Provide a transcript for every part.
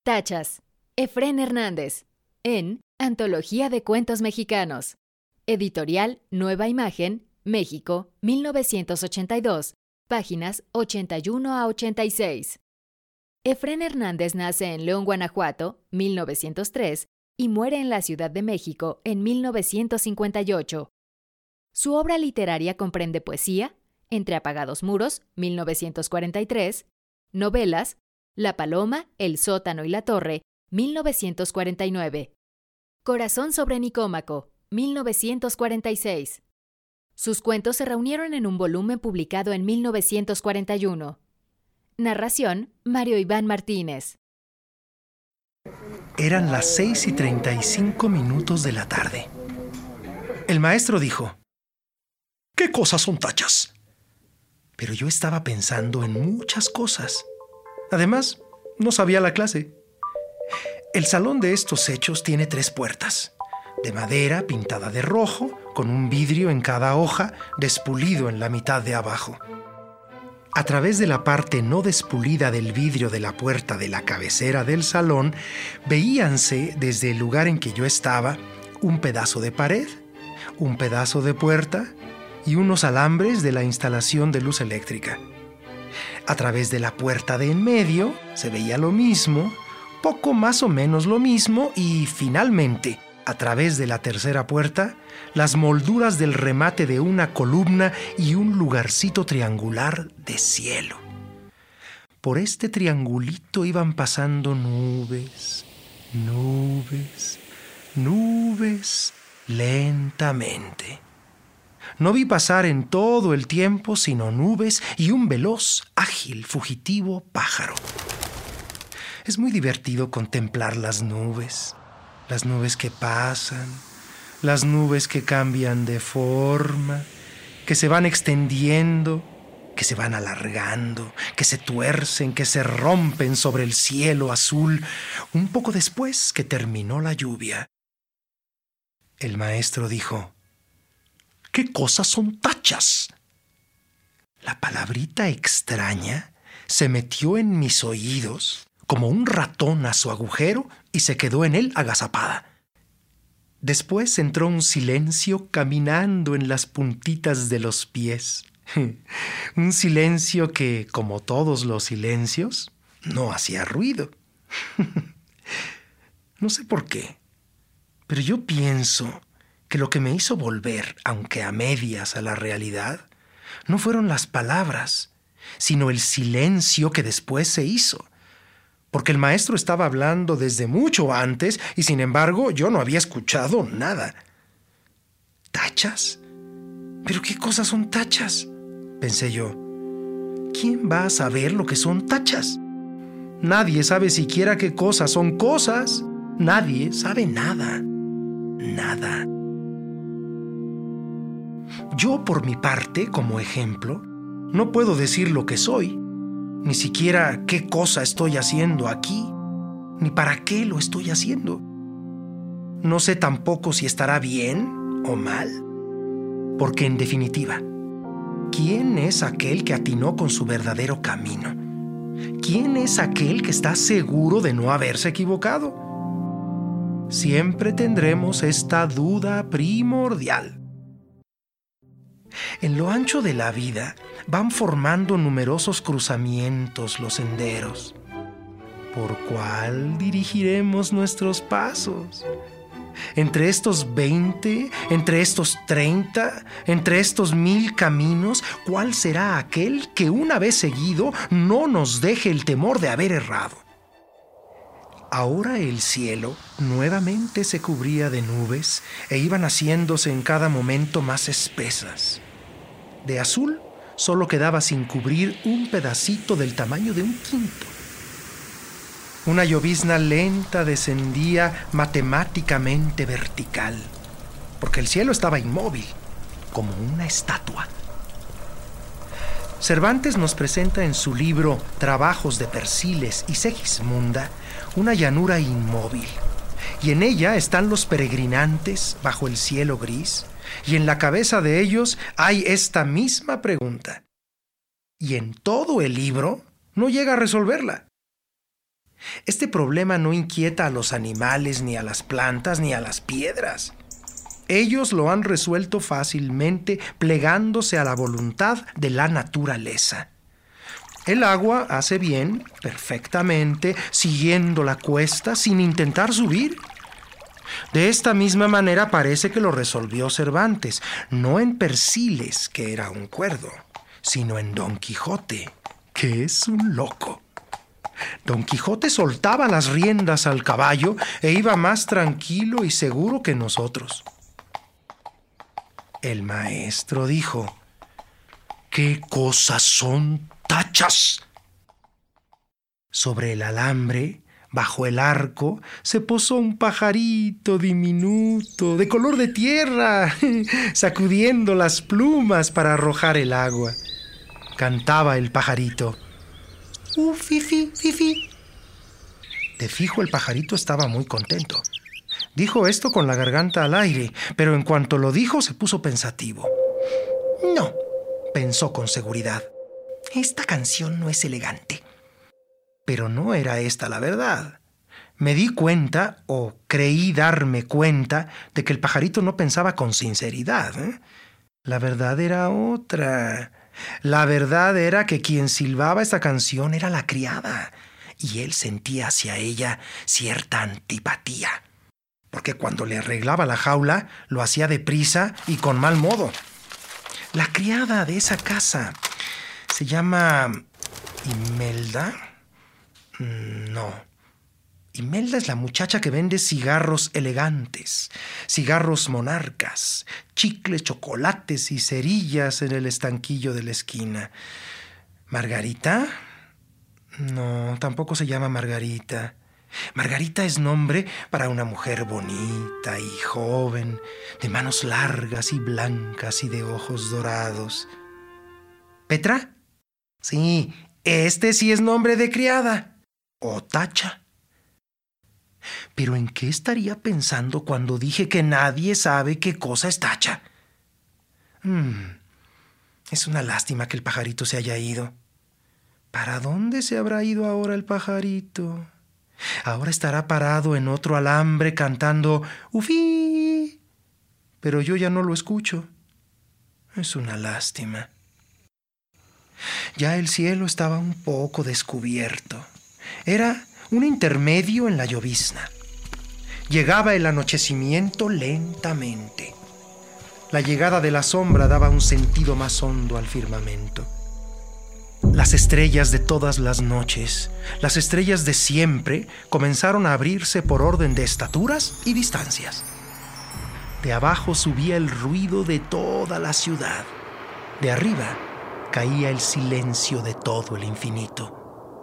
Tachas, Efrén Hernández, en Antología de Cuentos Mexicanos. Editorial Nueva Imagen, México, 1982, páginas 81 a 86. Efrén Hernández nace en León, Guanajuato, 1903, y muere en la Ciudad de México en 1958. Su obra literaria comprende poesía, Entre apagados muros, 1943, novelas, La paloma, El sótano y la torre, 1949, Corazón sobre Nicómaco, 1946. Sus cuentos se reunieron en un volumen publicado en 1941. Narración, Mario Iván Martínez. Eran las 6:35 de la tarde. El maestro dijo: ¿Qué cosas son tachas? Pero yo estaba pensando en muchas cosas. Además, no sabía la clase. El salón de estos hechos tiene 3 puertas, de madera pintada de rojo, con un vidrio en cada hoja, despulido en la mitad de abajo. A través de la parte no despulida del vidrio de la puerta de la cabecera del salón, veíanse desde el lugar en que yo estaba un pedazo de pared, un pedazo de puerta y unos alambres de la instalación de luz eléctrica. A través de la puerta de en medio se veía lo mismo, poco más o menos lo mismo, y finalmente, a través de la tercera puerta, las molduras del remate de una columna y un lugarcito triangular de cielo. Por este triangulito iban pasando nubes, nubes, nubes, lentamente. No vi pasar en todo el tiempo sino nubes y un veloz, ágil, fugitivo pájaro. Es muy divertido contemplar las nubes que pasan, las nubes que cambian de forma, que se van extendiendo, que se van alargando, que se tuercen, que se rompen sobre el cielo azul, un poco después que terminó la lluvia. El maestro dijo: ¿Qué cosas son tachas? La palabrita extraña se metió en mis oídos como un ratón a su agujero y se quedó en él agazapada. Después entró un silencio caminando en las puntitas de los pies. Un silencio que, como todos los silencios, no hacía ruido. No sé por qué, pero yo pienso que lo que me hizo volver, aunque a medias, a la realidad, no fueron las palabras, sino el silencio que después se hizo. Porque el maestro estaba hablando desde mucho antes y, sin embargo, yo no había escuchado nada. ¿Tachas? ¿Pero qué cosas son tachas?, pensé yo. ¿Quién va a saber lo que son tachas? Nadie sabe siquiera qué cosas son cosas. Nadie sabe nada. Nada. Yo, por mi parte, como ejemplo, no puedo decir lo que soy, ni siquiera qué cosa estoy haciendo aquí, ni para qué lo estoy haciendo. No sé tampoco si estará bien o mal, porque en definitiva, ¿quién es aquel que atinó con su verdadero camino? ¿Quién es aquel que está seguro de no haberse equivocado? Siempre tendremos esta duda primordial. En lo ancho de la vida van formando numerosos cruzamientos los senderos. ¿Por cuál dirigiremos nuestros pasos? Entre estos 20, entre estos 30, entre estos 1000 caminos, ¿cuál será aquel que una vez seguido no nos deje el temor de haber errado? Ahora el cielo nuevamente se cubría de nubes e iban haciéndose en cada momento más espesas. De azul solo quedaba sin cubrir un pedacito del tamaño de un quinto. Una llovizna lenta descendía matemáticamente vertical, porque el cielo estaba inmóvil, como una estatua. Cervantes nos presenta en su libro Trabajos de Persiles y Segismunda una llanura inmóvil, y en ella están los peregrinantes bajo el cielo gris, y en la cabeza de ellos hay esta misma pregunta, y en todo el libro no llega a resolverla. Este problema no inquieta a los animales, ni a las plantas, ni a las piedras. Ellos lo han resuelto fácilmente plegándose a la voluntad de la naturaleza. El agua hace bien, perfectamente, siguiendo la cuesta sin intentar subir. De esta misma manera parece que lo resolvió Cervantes, no en Persiles, que era un cuerdo, sino en Don Quijote, que es un loco. Don Quijote soltaba las riendas al caballo e iba más tranquilo y seguro que nosotros. El maestro dijo: ¿qué cosas son tachas? Sobre el alambre, bajo el arco, se posó un pajarito diminuto, de color de tierra, sacudiendo las plumas para arrojar el agua. Cantaba el pajarito: fifi, fifi. De fijo el pajarito estaba muy contento. Dijo esto con la garganta al aire, pero en cuanto lo dijo se puso pensativo. No, pensó con seguridad, esta canción no es elegante. Pero no era esta la verdad. Me di cuenta, o creí darme cuenta, de que el pajarito no pensaba con sinceridad, La verdad era otra. La verdad era que quien silbaba esta canción era la criada, y él sentía hacia ella cierta antipatía, porque cuando le arreglaba la jaula lo hacía deprisa y con mal modo. La criada de esa casa se llama Imelda. No. Imelda es la muchacha que vende cigarros elegantes, cigarros monarcas, chicles, chocolates y cerillas en el estanquillo de la esquina. ¿Margarita? No, tampoco se llama Margarita. Margarita es nombre para una mujer bonita y joven, de manos largas y blancas y de ojos dorados. ¿Petra? Sí, este sí es nombre de criada. O tacha. ¿Pero en qué estaría pensando cuando dije que nadie sabe qué cosa es tacha? Es una lástima que el pajarito se haya ido. ¿Para dónde se habrá ido ahora el pajarito? Ahora estará parado en otro alambre cantando ufí. Pero yo ya no lo escucho. Es una lástima. Ya el cielo estaba un poco descubierto. Era un intermedio en la llovizna. Llegaba el anochecimiento lentamente. La llegada de la sombra daba un sentido más hondo al firmamento. Las estrellas de todas las noches, las estrellas de siempre, comenzaron a abrirse por orden de estaturas y distancias. De abajo subía el ruido de toda la ciudad. De arriba caía el silencio de todo el infinito.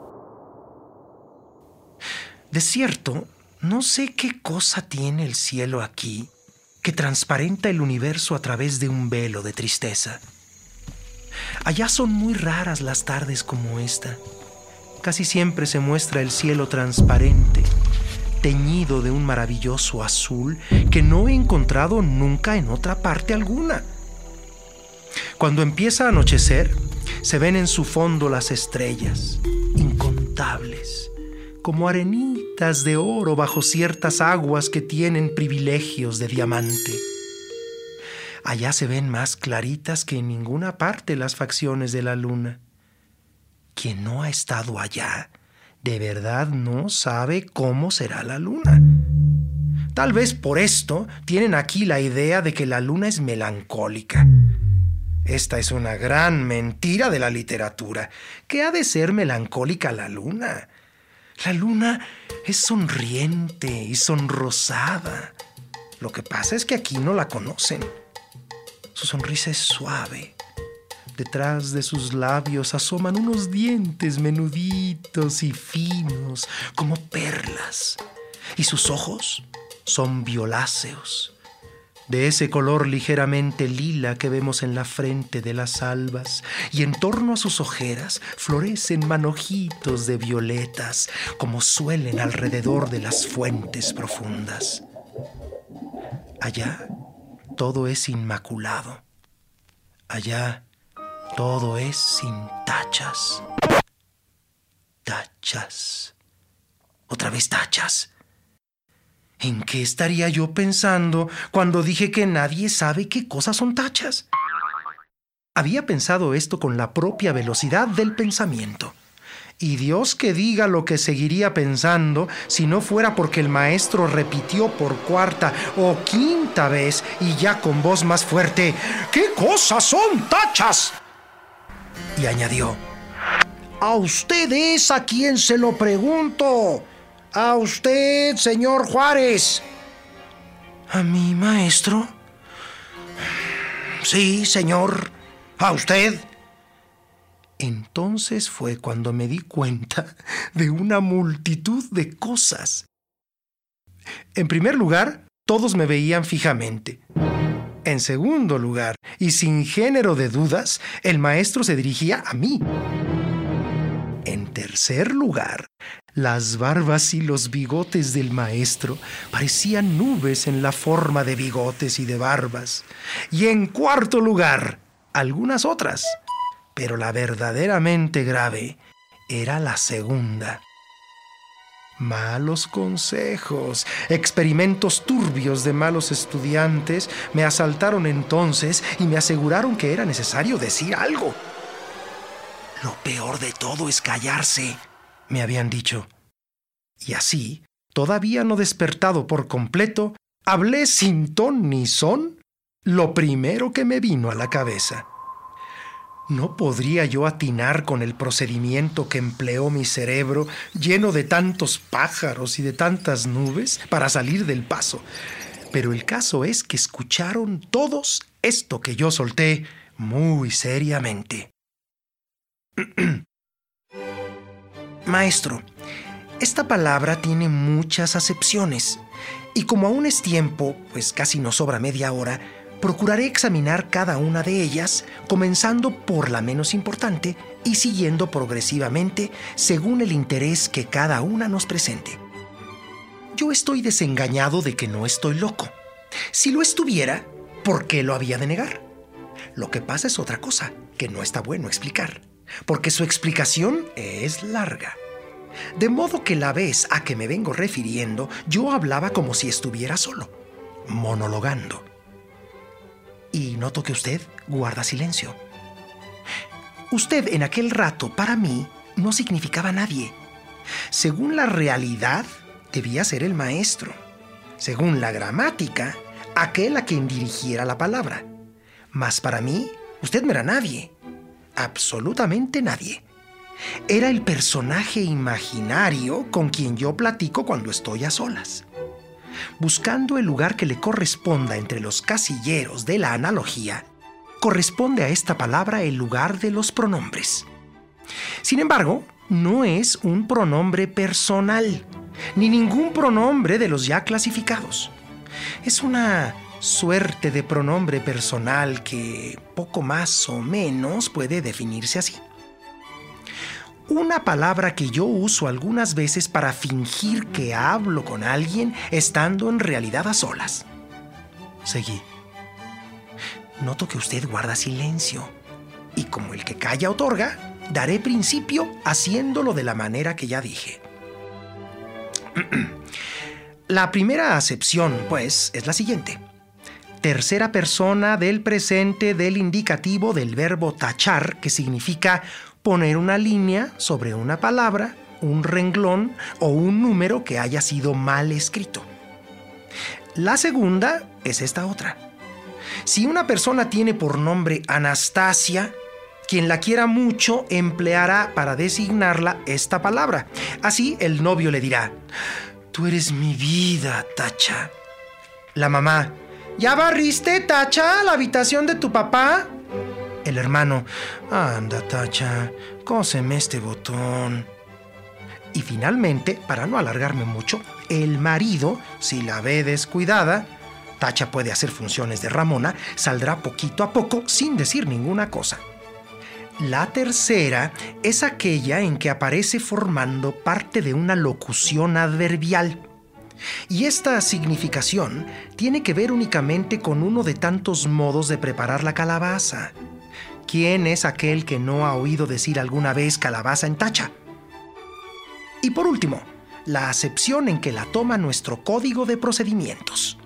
De cierto, no sé qué cosa tiene el cielo aquí que transparenta el universo a través de un velo de tristeza. Allá son muy raras las tardes como esta. Casi siempre se muestra el cielo transparente, teñido de un maravilloso azul que no he encontrado nunca en otra parte alguna. Cuando empieza a anochecer, se ven en su fondo las estrellas, incontables, como arenitas de oro bajo ciertas aguas que tienen privilegios de diamante. Allá se ven más claritas que en ninguna parte las facciones de la luna. Quien no ha estado allá, de verdad no sabe cómo será la luna. Tal vez por esto tienen aquí la idea de que la luna es melancólica. Esta es una gran mentira de la literatura. ¿Qué ha de ser melancólica la luna? La luna es sonriente y sonrosada. Lo que pasa es que aquí no la conocen. Su sonrisa es suave. Detrás de sus labios asoman unos dientes menuditos y finos, como perlas. Y sus ojos son violáceos, de ese color ligeramente lila que vemos en la frente de las albas, y en torno a sus ojeras florecen manojitos de violetas, como suelen alrededor de las fuentes profundas. Allá todo es inmaculado. Allá todo es sin tachas. Tachas. Otra vez tachas. ¿En qué estaría yo pensando cuando dije que nadie sabe qué cosas son tachas? Había pensado esto con la propia velocidad del pensamiento. Y Dios que diga lo que seguiría pensando si no fuera porque el maestro repitió por cuarta o quinta vez y ya con voz más fuerte: ¿qué cosas son tachas? Y añadió: a usted es a quien se lo pregunto. A usted, señor Juárez. ¿A mí, maestro? Sí, señor. A usted. Entonces fue cuando me di cuenta de una multitud de cosas. En primer lugar, todos me veían fijamente. En segundo lugar, y sin género de dudas, el maestro se dirigía a mí. En tercer lugar, las barbas y los bigotes del maestro parecían nubes en la forma de bigotes y de barbas. Y en cuarto lugar, algunas otras. Pero la verdaderamente grave era la segunda. Malos consejos, experimentos turbios de malos estudiantes me asaltaron entonces y me aseguraron que era necesario decir algo. Lo peor de todo es callarse, me habían dicho. Y así, todavía no despertado por completo, hablé sin ton ni son lo primero que me vino a la cabeza. ¿No podría yo atinar con el procedimiento que empleó mi cerebro, lleno de tantos pájaros y de tantas nubes, para salir del paso? Pero el caso es que escucharon todos esto que yo solté muy seriamente. Maestro, esta palabra tiene muchas acepciones, y como aún es tiempo, pues casi nos sobra media hora, procuraré examinar cada una de ellas, comenzando por la menos importante y siguiendo progresivamente según el interés que cada una nos presente. Yo estoy desengañado de que no estoy loco. Si lo estuviera, ¿por qué lo había de negar? Lo que pasa es otra cosa, que no está bueno explicar, porque su explicación es larga. De modo que la vez a que me vengo refiriendo, yo hablaba como si estuviera solo, monologando. Y noto que usted guarda silencio. Usted en aquel rato, para mí, no significaba nadie. Según la realidad, debía ser el maestro. Según la gramática, aquel a quien dirigiera la palabra. Mas para mí, usted no era nadie. Absolutamente nadie. Era el personaje imaginario con quien yo platico cuando estoy a solas. Buscando el lugar que le corresponda entre los casilleros de la analogía, corresponde a esta palabra el lugar de los pronombres. Sin embargo, no es un pronombre personal, ni ningún pronombre de los ya clasificados. Es una suerte de pronombre personal que poco más o menos puede definirse así. Una palabra que yo uso algunas veces para fingir que hablo con alguien estando en realidad a solas. Seguí. Noto que usted guarda silencio y como el que calla otorga, daré principio haciéndolo de la manera que ya dije. La primera acepción, pues, es la siguiente. Tercera persona del presente del indicativo del verbo tachar, que significa poner una línea sobre una palabra, un renglón o un número que haya sido mal escrito. La segunda es esta otra. Si una persona tiene por nombre Anastasia, quien la quiera mucho empleará para designarla esta palabra. Así el novio le dirá: tú eres mi vida, Tacha. La mamá: ¿ya barriste, Tacha, la habitación de tu papá? El hermano: anda, Tacha, cóseme este botón. Y finalmente, para no alargarme mucho, el marido, si la ve descuidada, Tacha puede hacer funciones de Ramona, saldrá poquito a poco sin decir ninguna cosa. La tercera es aquella en que aparece formando parte de una locución adverbial. Y esta significación tiene que ver únicamente con uno de tantos modos de preparar la calabaza. ¿Quién es aquel que no ha oído decir alguna vez calabaza en Tacha? Y por último, la acepción en que la toma nuestro código de procedimientos.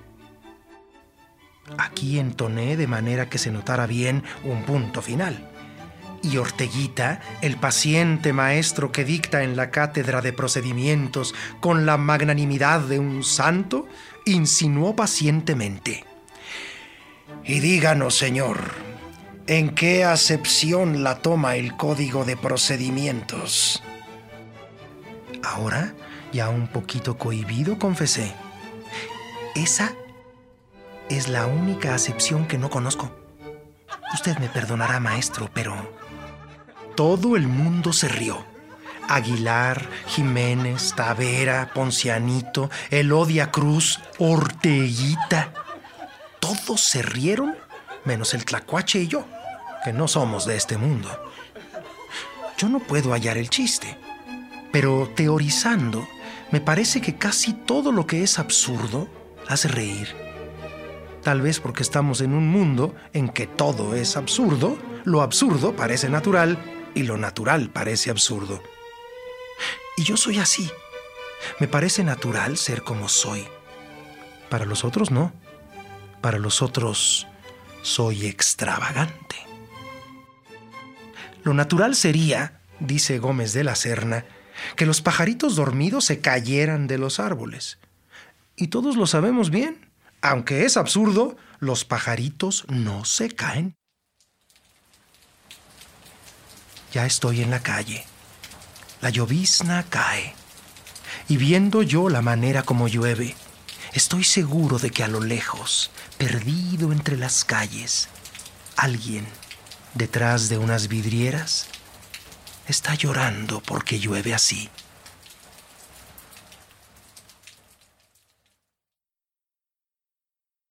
Aquí entoné de manera que se notara bien un punto final. Y Orteguita, el paciente maestro que dicta en la cátedra de procedimientos con la magnanimidad de un santo, insinuó pacientemente: y díganos, señor, ¿en qué acepción la toma el código de procedimientos? Ahora, ya un poquito cohibido, confesé: esa es la única acepción que no conozco. Usted me perdonará, maestro, pero... Todo el mundo se rió. Aguilar, Jiménez, Tavera, Poncianito, Elodia Cruz, Orteguita. Todos se rieron, menos el tlacuache y yo, que no somos de este mundo. Yo no puedo hallar el chiste, pero teorizando, me parece que casi todo lo que es absurdo hace reír. Tal vez porque estamos en un mundo en que todo es absurdo, lo absurdo parece natural y lo natural parece absurdo. Y yo soy así. Me parece natural ser como soy. Para los otros no. Para los otros soy extravagante. Lo natural sería, dice Gómez de la Serna, que los pajaritos dormidos se cayeran de los árboles. Y todos lo sabemos bien. Aunque es absurdo, los pajaritos no se caen. Ya estoy en la calle. La llovizna cae. Y viendo yo la manera como llueve, estoy seguro de que a lo lejos, perdido entre las calles, alguien, detrás de unas vidrieras, está llorando porque llueve así.